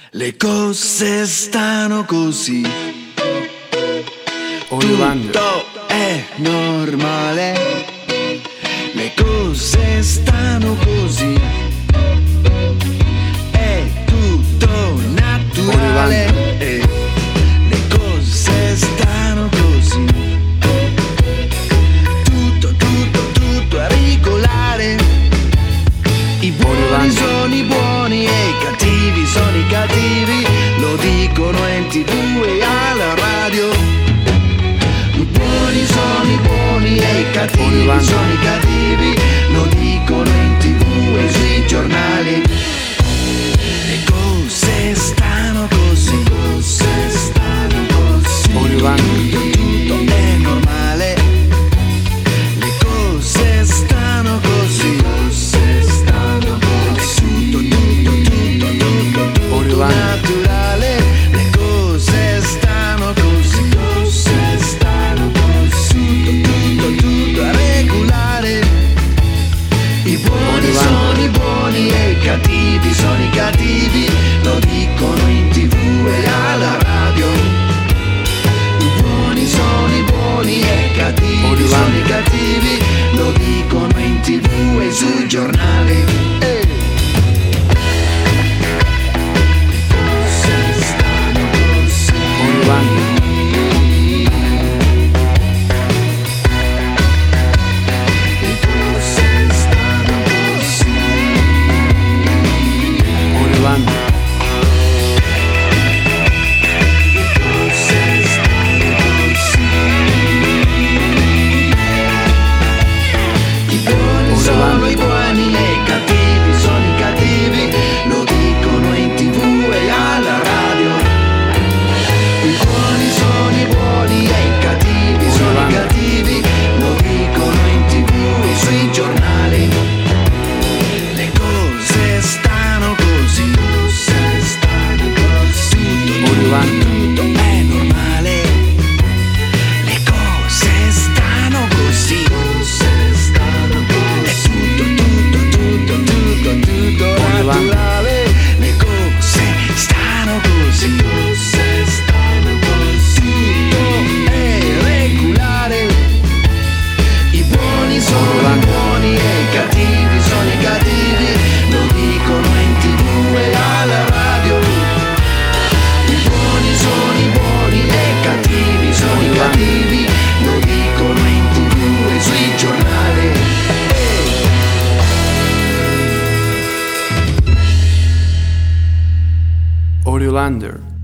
Le cose stanno così, tutto è normale. Le cose stanno così, è tutto naturale. Le cose stanno così, tutto è regolare. I buoni sono i buoni e i cattivi sono i cattivi, lo dicono in TV e alla radio. I buoni sono i buoni e i cattivi sono i cattivi, lo dicono in TV e sui giornali. Le cose stanno così, tutto è normale. Le cose stanno così, tutto naturale. Le cose stanno così, tutto è regolare. I buoni sono i buoni e i cattivi sono i cattivi, lo dicono in TV e alla radio. I buoni sono i buoni e i cattivi sono i cattivi, lo dicono in TV e sui giornali. Sono i buoni e i cattivi sono i cattivi, lo dicono in TV e alla radio. I buoni sono i buoni e i cattivi sono i cattivi, lo dicono in TV e sui giornali. Le cose stanno così, tutto è normale. Le cose stanno così, tutto naturale. Le cose stanno così, tutto è regolare. I buoni sono i buoni e i cattivi sono i cattivi, lo dicono in TV e alla radio. I buoni sono i buoni e i cattivi sono i cattivi, lo dicono in TV e sui giornali. Oriolander.